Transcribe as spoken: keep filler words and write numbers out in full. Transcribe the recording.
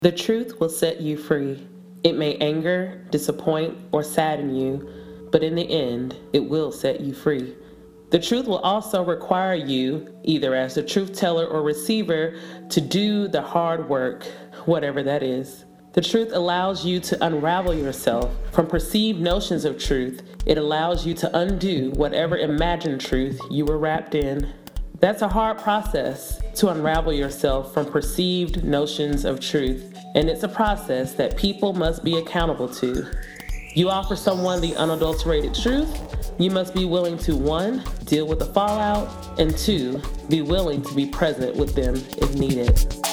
The truth will set you free. It may anger, disappoint, or sadden you, but in the end, it will set you free. The truth will also require you, either as the truth teller or receiver, to do the hard work, whatever that is. The truth allows you to unravel yourself from perceived notions of truth. It allows you to undo whatever imagined truth you were wrapped in. That's a hard process, to unravel yourself from perceived notions of truth, and it's a process that people must be accountable to. You offer someone the unadulterated truth, you must be willing to, one, deal with the fallout, and two, be willing to be present with them if needed.